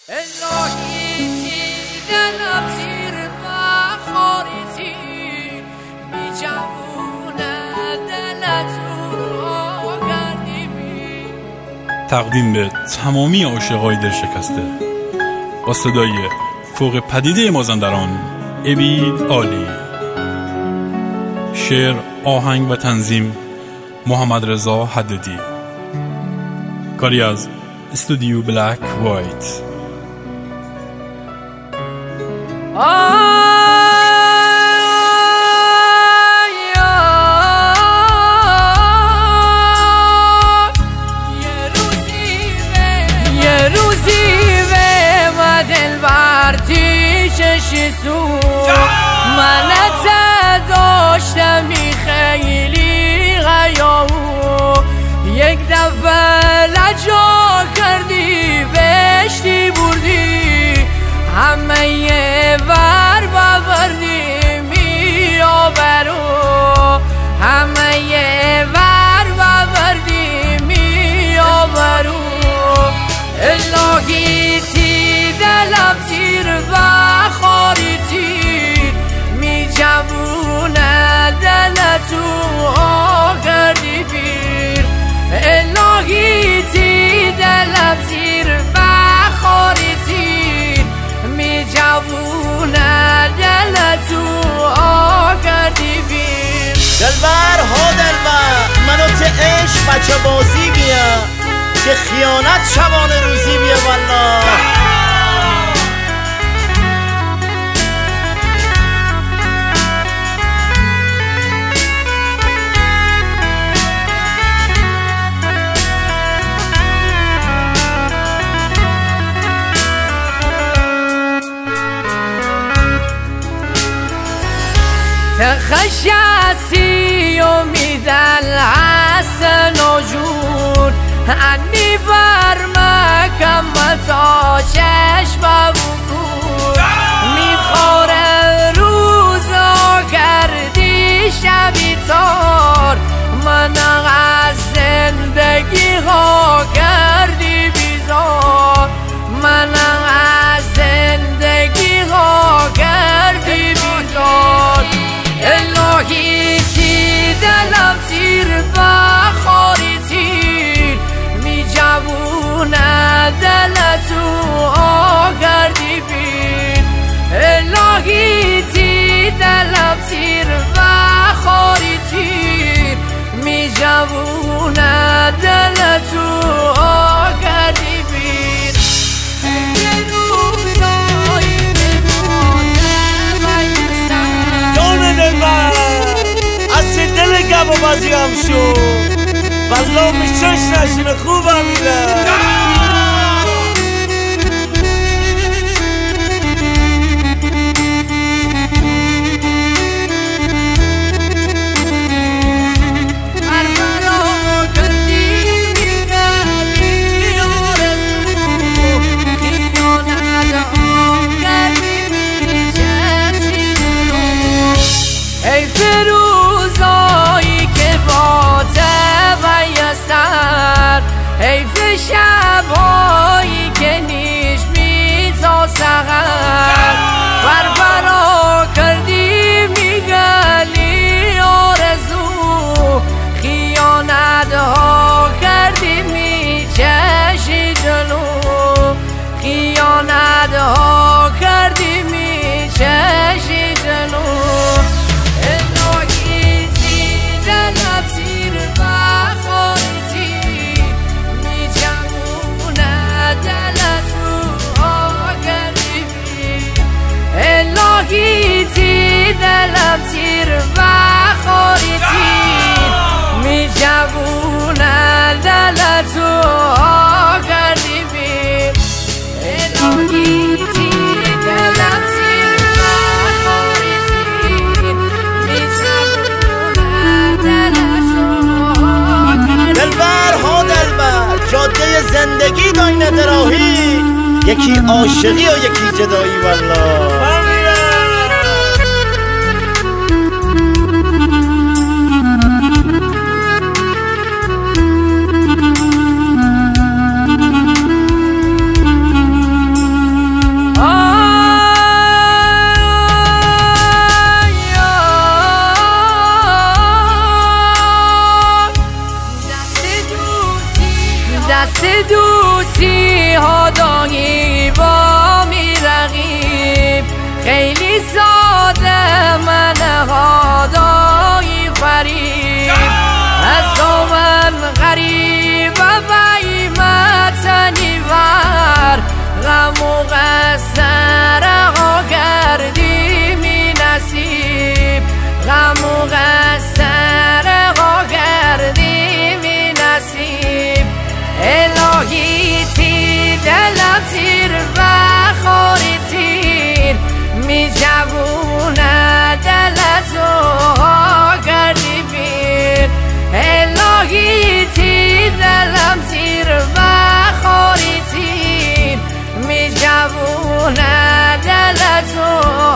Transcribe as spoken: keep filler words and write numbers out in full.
الهیتی دلم زیر بخاریتی بی جوونه دلتو آگردی بی. تقدیم به تمامی عاشقای دل شکسته با صدای فوق پدیده مازندران ابی عالی. شعر، آهنگ و تنظیم محمد رضا حددی. کاری از استودیو بلک وایت. یه روزی به ما دلبر تیشش سو منت داشتمی خیلی غیاو یک دفعه لجا کردی بشتی بردی همه یه ور ببردی می آبرو همه یه ور ببردی می آبرو الهی تی دلم تیر بخاری تیر می جوونه دلتو آگردی بیر الهی تی دلم تیر بخاری تیر می جوونه دلتو آگردی بیر. دلبر ها دلبر منو ته عشق بچه بازی بیا که خیانت شبانه روزی بیا والله. تخشاسی امید الحسن وجود انی برمکم تا چشم بود میخوره روزا کردی شبی تار من از زندگی ها کردی بیزار من از زندگی ها کردی بیزار الهی تی دلم تیر بخاری تیر می جوونه دلتو آگردی بیر الهی تی دلم تیر بخاری تیر می جوونه دلتو آگردی بیر. دل گم و بازی هم شد والله میشش نشین خوبم میره. شبایی که نیش می تا سغر بربرا کردی میگلی آرزو خیانت ها کردی می چشی جلو خیانت ها کردی می چشی جلو الهی تی دلم تیر بخاری تیر می جوونه دلتو آگردی بیر الهی تی دلم تیر بخاری تیر می جوونه دلتو آگردی بیر الهی تی دلم تیر بخاری تیر می جوونه دلتو آگردی بیر. دلبر ها دلبر جاده زندگی داینه دراهی یکی عاشقی و یکی جدایی والله. تی ها دایی با می رقیب خیلی ساده من هادایی فریب از تو من غریب و بیمتنی ور غم و غسر ها کردی می نصیب غم و غسر ها کردی می نصیب الهی تی دلم تیر و خوری تیر می جوونه دلتو ها کردی بیر الهی تی دلم تیر و خوری تیر می جوونه دلتو